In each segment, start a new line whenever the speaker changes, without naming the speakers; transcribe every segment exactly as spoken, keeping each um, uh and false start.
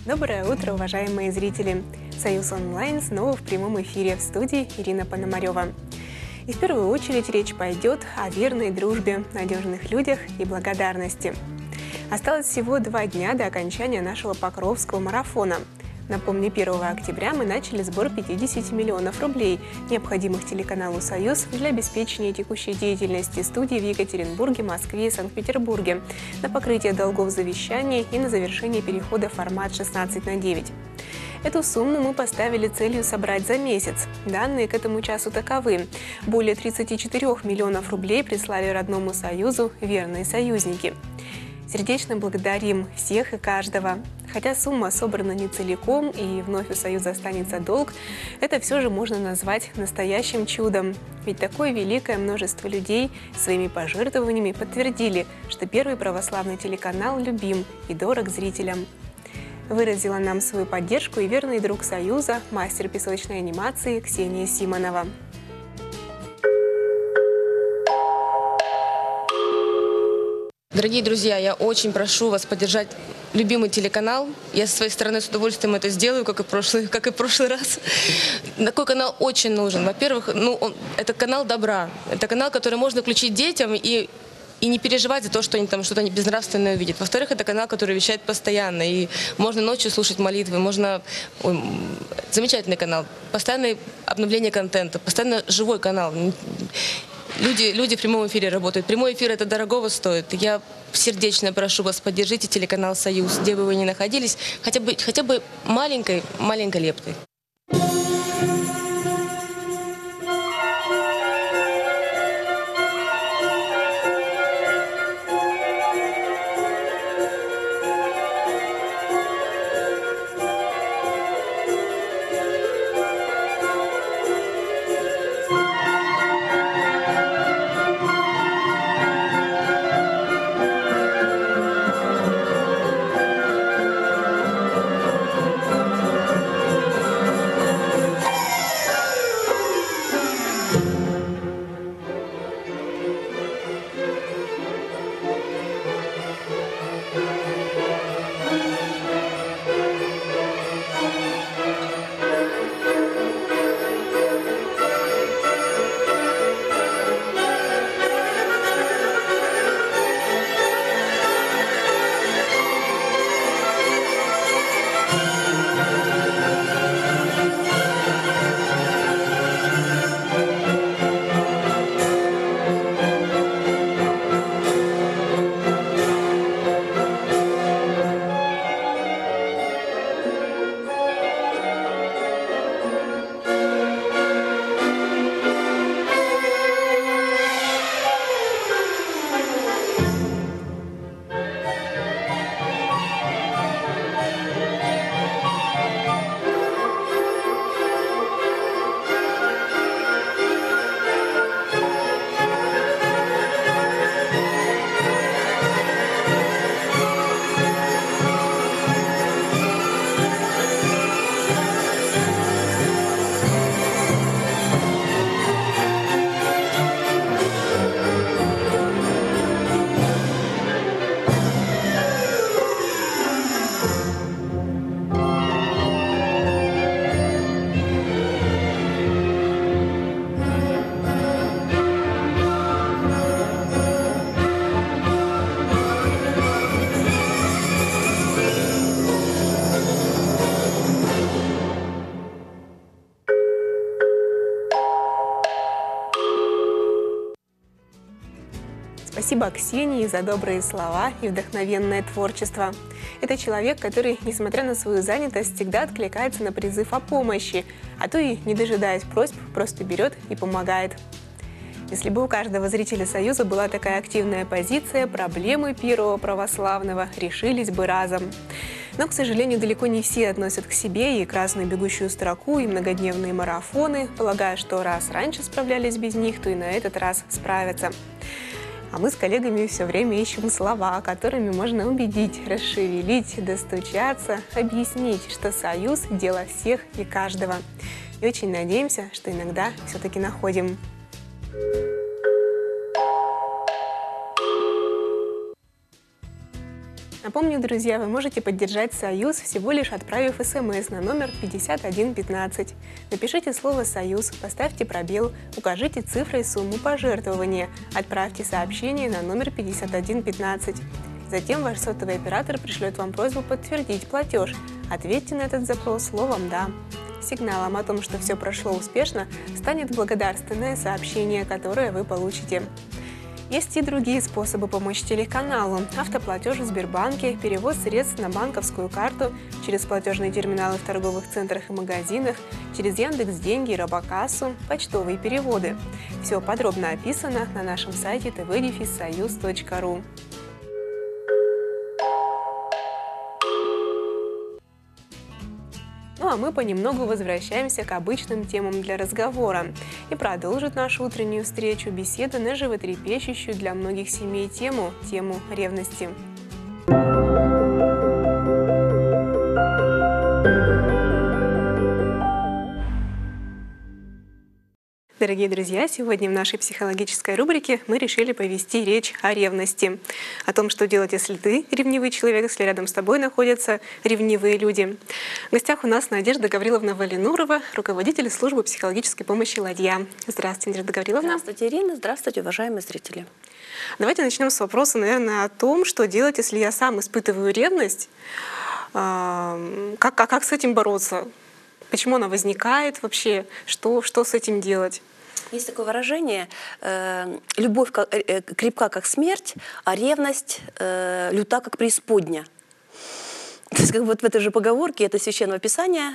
Доброе утро, уважаемые зрители! Союз онлайн снова в прямом эфире, в студии Ирина Пономарева. И в первую очередь речь пойдет о верной дружбе, надежных людях и благодарности. Осталось всего два дня до окончания нашего Покровского марафона. Напомню, первого октября мы начали сбор пятидесяти миллионов рублей, необходимых телеканалу «Союз» для обеспечения текущей деятельности студий в Екатеринбурге, Москве и Санкт-Петербурге, на покрытие долгов завещаний и на завершение перехода в формат шестнадцать на девять. Эту сумму мы поставили целью собрать за месяц. Данные к этому часу таковы. Более тридцати четырёх миллионов рублей прислали родному «Союзу» верные союзники. Сердечно благодарим всех и каждого. Хотя сумма собрана не целиком и вновь у Союза останется долг, это все же можно назвать настоящим чудом. Ведь такое великое множество людей своими пожертвованиями подтвердили, что Первый православный телеканал любим и дорог зрителям. Выразила нам свою поддержку и верный друг Союза, мастер песочной анимации Ксения Симонова.
Дорогие друзья, я очень прошу вас поддержать любимый телеканал. Я со своей стороны с удовольствием это сделаю, как и прошлый, как и в прошлый раз. Такой канал очень нужен. Во-первых, ну, он, это канал добра. Это канал, который можно включить детям и, и не переживать за то, что они там что-то безнравственное увидят. Во-вторых, это канал, который вещает постоянно. И можно ночью слушать молитвы, можно... Ой, замечательный канал. Постоянное обновление контента, постоянно живой канал. Люди, люди в прямом эфире работают. Прямой эфир это дорогого стоит. Я сердечно прошу вас, поддержите телеканал «Союз», где бы вы ни находились, хотя бы, хотя бы маленькой, маленькой лептой.
Спасибо Ксении за добрые слова и вдохновенное творчество. Это человек, который, несмотря на свою занятость, всегда откликается на призыв о помощи, а то и, не дожидаясь просьб, просто берет и помогает. Если бы у каждого зрителя Союза была такая активная позиция, проблемы Первого православного решились бы разом. Но, к сожалению, далеко не все относят к себе и красную бегущую строку, и многодневные марафоны, полагая, что раз раньше справлялись без них, то и на этот раз справятся. А мы с коллегами все время ищем слова, которыми можно убедить, расшевелить, достучаться, объяснить, что Союз – дело всех и каждого. И очень надеемся, что иногда все-таки находим. Напомню, друзья, вы можете поддержать «Союз», всего лишь отправив СМС на номер пятьдесят один пятнадцать. Напишите слово «Союз», поставьте пробел, укажите цифрой сумму пожертвования, отправьте сообщение на номер пятьдесят один пятнадцать. Затем ваш сотовый оператор пришлет вам просьбу подтвердить платеж. Ответьте на этот запрос словом «Да». Сигналом о том, что все прошло успешно, станет благодарственное сообщение, которое вы получите. Есть и другие способы помочь телеканалу. Автоплатеж в Сбербанке, перевод средств на банковскую карту, через платежные терминалы в торговых центрах и магазинах, через Яндекс.Деньги и Робокассу, почтовые переводы. Все подробно описано на нашем сайте тэ вэ дефис союз точка ру. Ну а мы понемногу возвращаемся к обычным темам для разговора. И продолжит нашу утреннюю встречу беседа на животрепещущую для многих семей тему – тему ревности. Дорогие друзья, сегодня в нашей психологической рубрике мы решили повести речь о ревности. О том, что делать, если ты ревнивый человек, если рядом с тобой находятся ревнивые люди. В гостях у нас Надежда Гавриловна Валинурова, руководитель службы психологической помощи «Ладья». Здравствуйте, Надежда Гавриловна.
Здравствуйте, Ирина. Здравствуйте, уважаемые зрители.
Давайте начнем с вопроса, наверное, о том, что делать, если я сам испытываю ревность. Как, как, как с этим бороться? Почему она возникает вообще? Что, что с этим делать?
Есть такое выражение: э, любовь как, э, крепка, как смерть, а ревность э, люта, как преисподня. То есть, как вот в этой же поговорке, это Священного Писания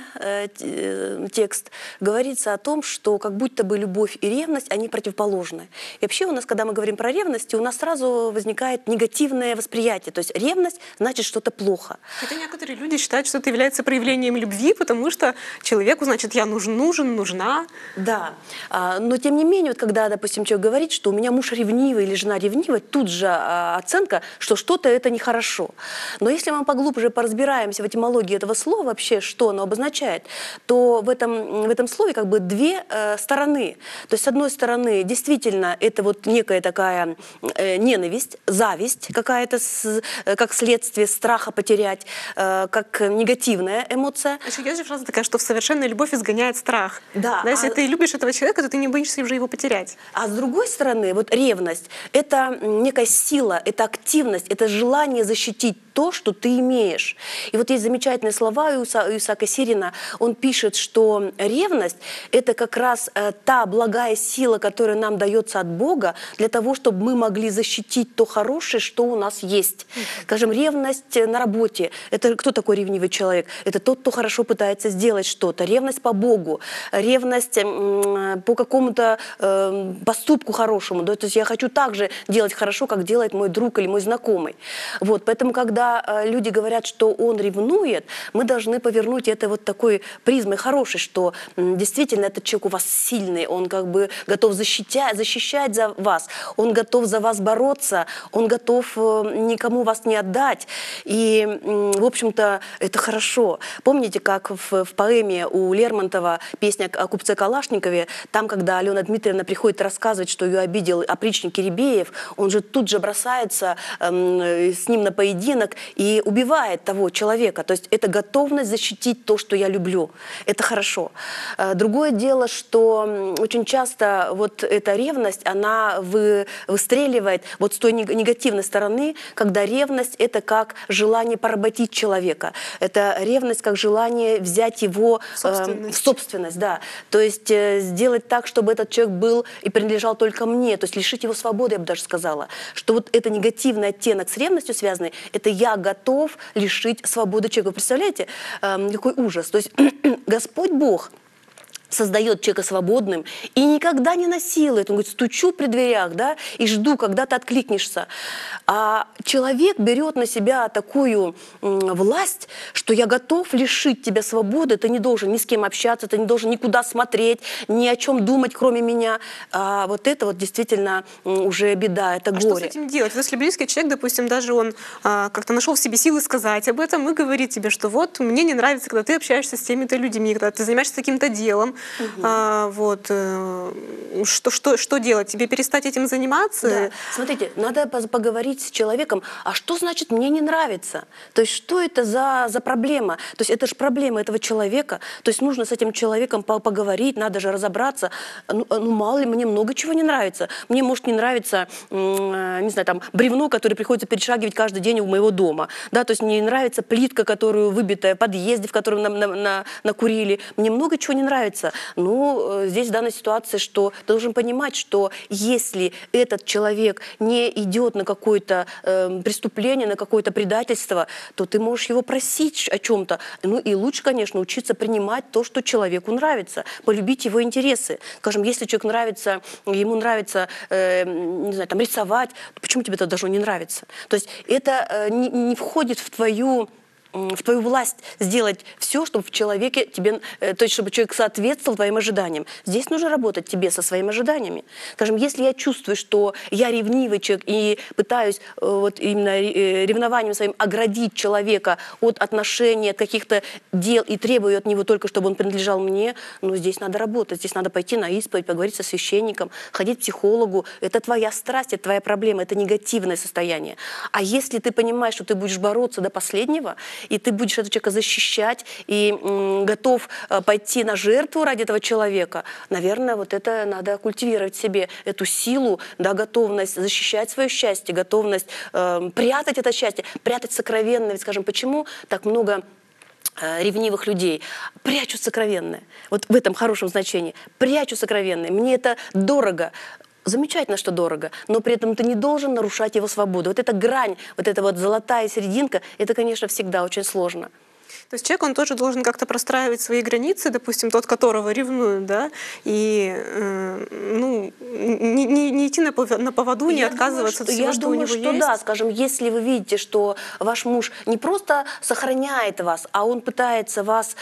э, текст, говорится о том, что как будто бы любовь и ревность, они противоположны. И вообще у нас, когда мы говорим про ревность, у нас сразу возникает негативное восприятие. То есть ревность значит что-то плохо.
Хотя некоторые люди считают, что это является проявлением любви, потому что человеку, значит, я нужен, нужен, нужна.
Да, но тем не менее, вот когда, допустим, человек говорит, что у меня муж ревнивый или жена ревнивая, тут же оценка, что что-то это нехорошо. Но если мы поглубже поразбираемся в этимологии этого слова, вообще, что оно обозначает, то в этом, в этом слове как бы две э, стороны. То есть, с одной стороны, действительно, это вот некая такая э, ненависть, зависть какая-то, с, э, как следствие страха потерять, э, как негативная эмоция.
Еще есть же фраза такая, что совершенная любовь изгоняет страх.
Да,
да, если
а...
ты любишь этого человека, то ты не боишься уже его потерять.
А с другой стороны, вот ревность – это некая сила, это активность, это желание защитить то, что ты имеешь. И вот есть замечательные слова у Исаака Сирина. Он пишет, что ревность – это как раз э, та благая сила, которая нам дается от Бога для того, чтобы мы могли защитить то хорошее, что у нас есть. Скажем, ревность на работе – это кто такой ревнивый человек? Это тот, кто хорошо пытается сделать что-то. Ревность по Богу, ревность э, по какому-то э, поступку хорошему. Да? То есть я хочу так же делать хорошо, как делает мой друг или мой знакомый. Вот, поэтому, когда люди говорят, что он ревнует, мы должны повернуть это вот такой призмой хорошей, что действительно этот человек у вас сильный, он как бы готов защищать, защищать за вас, он готов за вас бороться, он готов никому вас не отдать. И, в общем-то, это хорошо. Помните, как в, в поэме у Лермонтова песня о купце Калашникове, там, когда Алена Дмитриевна приходит рассказывать, что ее обидел опричник Киребеев, он же тут же бросается э, с ним на поединок и убивает того человека. То есть это готовность защитить то, что я люблю. Это хорошо. Другое дело, что очень часто вот эта ревность, она вы, выстреливает вот с той негативной стороны, когда ревность – это как желание поработить человека. Это ревность как желание взять его собственность. Э, в собственность. Да. То есть э, сделать так, чтобы этот человек был и принадлежал только мне. То есть лишить его свободы, я бы даже сказала. Что вот это негативный оттенок с ревностью связанный, это я готов лишить свободы человека. Вы представляете, э, какой ужас? То есть Господь Бог создает человека свободным и никогда не насилует. Он говорит, стучу при дверях, да, и жду, когда ты откликнешься. А человек берет на себя такую власть, что я готов лишить тебя свободы, ты не должен ни с кем общаться, ты не должен никуда смотреть, ни о чем думать, кроме меня. А вот это вот действительно уже беда, это
а
горе.
Что с этим делать? Если близкий человек, допустим, даже он а, как-то нашел в себе силы сказать об этом и говорит тебе, что вот мне не нравится, когда ты общаешься с теми-то людьми, когда ты занимаешься каким-то делом, Угу. А, вот, что, что, что делать? Тебе перестать этим заниматься?
Да. Смотрите, надо поговорить с человеком, а что значит «мне не нравится»? То есть что это за, за проблема? То есть это же проблема этого человека. То есть нужно с этим человеком поговорить, надо же разобраться. Ну, ну мало ли, мне много чего не нравится. Мне может не нравится, не знаю, там, бревно, которое приходится перешагивать каждый день у моего дома. Да? То есть мне нравится плитка, которую выбитая в подъезде, в котором на, на, на, накурили. Мне много чего не нравится. Ну, здесь в данной ситуации, что ты должен понимать, что если этот человек не идет на какое-то э, преступление, на какое-то предательство, то ты можешь его просить о чем-то. Ну и лучше, конечно, учиться принимать то, что человеку нравится, полюбить его интересы. Скажем, если человек нравится, ему нравится, э, не знаю, там, рисовать, то почему тебе это должно не нравиться? То есть это э, не, не входит в твою в твою власть сделать все, чтобы в человеке тебе, то есть чтобы человек соответствовал твоим ожиданиям. Здесь нужно работать тебе со своими ожиданиями. Скажем, если я чувствую, что я ревнивый человек и пытаюсь вот именно ревнованием своим оградить человека от отношений, от каких-то дел и требую от него только, чтобы он принадлежал мне, ну здесь надо работать, здесь надо пойти на исповедь, поговорить со священником, ходить к психологу. Это твоя страсть, это твоя проблема, это негативное состояние. А если ты понимаешь, что ты будешь бороться до последнего, и ты будешь этого человека защищать, и м, готов э, пойти на жертву ради этого человека, наверное, вот это надо культивировать в себе, эту силу, да, готовность защищать свое счастье, готовность э, прятать это счастье, прятать сокровенное. Ведь, скажем, почему так много э, ревнивых людей прячут сокровенное? Вот в этом хорошем значении. Прячут сокровенное. Мне это дорого. Замечательно, что дорого, но при этом ты не должен нарушать его свободу. Вот эта грань, вот эта вот золотая серединка, это, конечно, всегда очень сложно.
То есть человек, он тоже должен как-то простраивать свои границы, допустим, тот, которого ревнуют, да, и э, ну, не, не, не идти на, на поводу, не я отказываться
думаю,
от всего,
я
что
думаю,
у него
что
есть.
Да, скажем, если вы видите, что ваш муж не просто сохраняет вас, а он пытается вас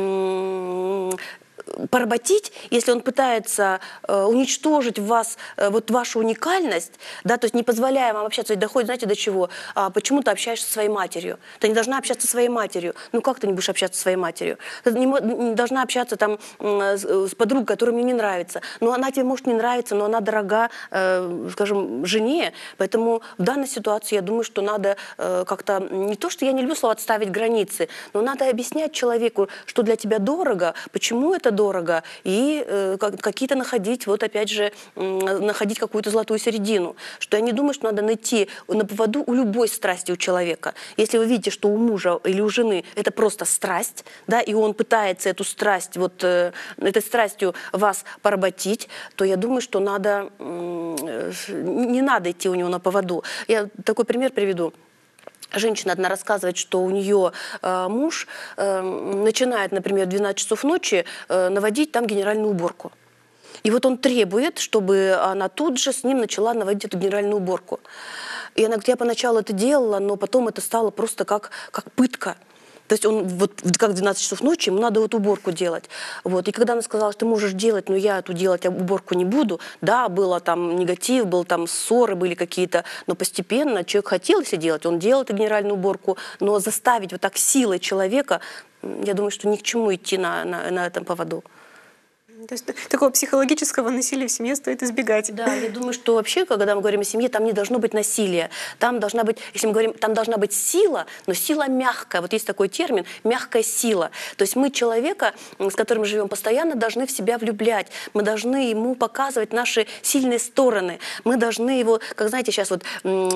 поработить, если он пытается э, уничтожить в вас э, вот вашу уникальность, да, то есть не позволяя вам общаться, доходит, знаете, до чего? А, почему ты общаешься со своей матерью? Ты не должна общаться со своей матерью. Ну как ты не будешь общаться со своей матерью? Ты не, не должна общаться там э, с, с подругой, которая мне не нравится. Но она тебе может не нравиться, но она дорога, э, скажем, жене. Поэтому в данной ситуации я думаю, что надо э, как-то, не то, что я не люблю слово «отставить границы», но надо объяснять человеку, что для тебя дорого, почему это дорого, и э, какие-то находить, вот опять же, э, находить какую-то золотую середину. Что я не думаю, что надо найти на поводу у любой страсти у человека. Если вы видите, что у мужа или у жены это просто страсть, да, и он пытается эту страсть, вот э, этой страстью вас поработить, то я думаю, что надо, э, не надо идти у него на поводу. Я такой пример приведу. Женщина одна рассказывает, что у нее э, муж э, начинает, например, в двенадцать часов ночи э, наводить там генеральную уборку. И вот он требует, чтобы она тут же с ним начала наводить эту генеральную уборку. И она говорит, я поначалу это делала, но потом это стало просто как, как пытка. То есть он вот как в двенадцать часов ночи, ему надо вот уборку делать. Вот. И когда она сказала, что ты можешь делать, но я эту делать уборку не буду, да, было там негатив, был там ссоры, были какие-то, но постепенно человек хотел себе делать, он делал эту генеральную уборку, но заставить вот так силой человека, я думаю, что ни к чему идти на, на, на этом поводу.
То есть такого психологического насилия в семье стоит избегать.
Да, я думаю, что вообще, когда мы говорим о семье, там не должно быть насилия. Там должна быть, если мы говорим, там должна быть сила, но сила мягкая. Вот есть такой термин – мягкая сила. То есть мы человека, с которым мы живем, постоянно должны в себя влюблять. Мы должны ему показывать наши сильные стороны. Мы должны его, как знаете, сейчас вот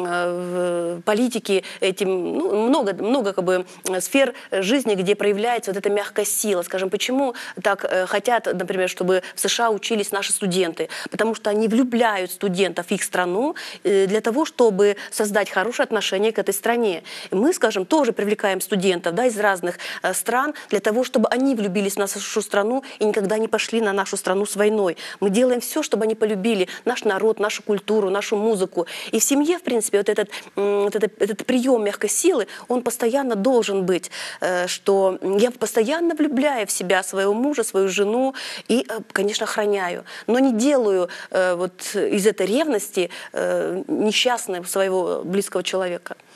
в политике этим, ну, много, много как бы сфер жизни, где проявляется вот эта мягкая сила. Скажем, почему так хотят, например, чтобы в США учились наши студенты, потому что они влюбляют студентов в их страну для того, чтобы создать хорошие отношения к этой стране. И мы, скажем, тоже привлекаем студентов, да, из разных стран для того, чтобы они влюбились в нашу страну и никогда не пошли на нашу страну с войной. Мы делаем все, чтобы они полюбили наш народ, нашу культуру, нашу музыку. И в семье, в принципе, вот этот, вот этот, этот прием мягкой силы, он постоянно должен быть, что я постоянно влюбляю в себя своего мужа, свою жену и, конечно, охраняю, но не делаю э, вот из этой ревности э, несчастным своего близкого человека.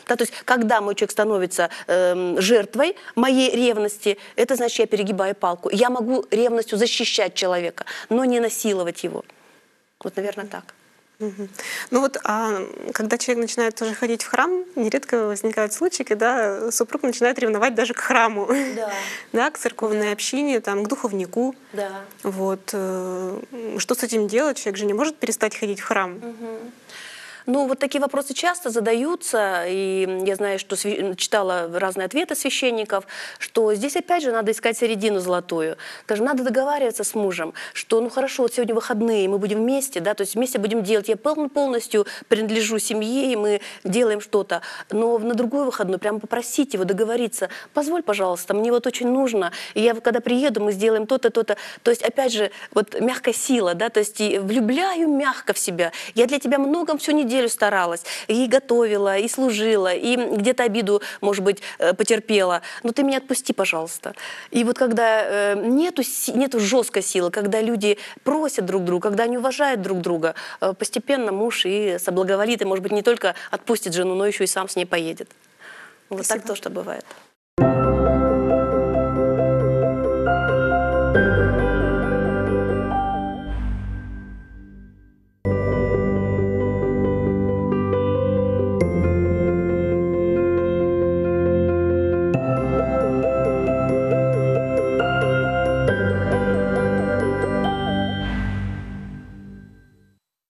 Да, то есть, когда мой человек становится э, жертвой моей ревности, это значит, я перегибаю палку. Я могу ревностью защищать человека, но не насиловать его. Вот, наверное, так.
Мгм. Ну вот, а когда человек начинает тоже ходить в храм, нередко возникают случаи, когда супруг начинает ревновать даже к храму,
Да.
да, к церковной общине, там, к духовнику.
Да.
Вот. э, Что с этим делать? Человек же не может перестать ходить в храм.
Ну, вот такие вопросы часто задаются, и я знаю, что свя- читала разные ответы священников, что здесь опять же надо искать середину золотую. Скажем, надо договариваться с мужем, что ну хорошо, вот сегодня выходные, мы будем вместе, да, то есть вместе будем делать, я пол- полностью принадлежу семье, и мы делаем что-то, но на другой выходной прямо попросить его договориться, позволь, пожалуйста, мне вот очень нужно, и я когда приеду, мы сделаем то-то, то-то. То есть опять же, вот мягкая сила, да, то есть и влюбляю мягко в себя. Я для тебя многом всю неделю старалась, и готовила, и служила, и где-то обиду, может быть, э, потерпела. Но ты меня отпусти, пожалуйста. И вот когда э, нету, си- нету жесткой силы, когда люди просят друг друга, когда они уважают друг друга, э, постепенно муж и соблаговолит, и, может быть, не только отпустит жену, но еще и сам с ней поедет. Вот
Спасибо.
так то, что бывает.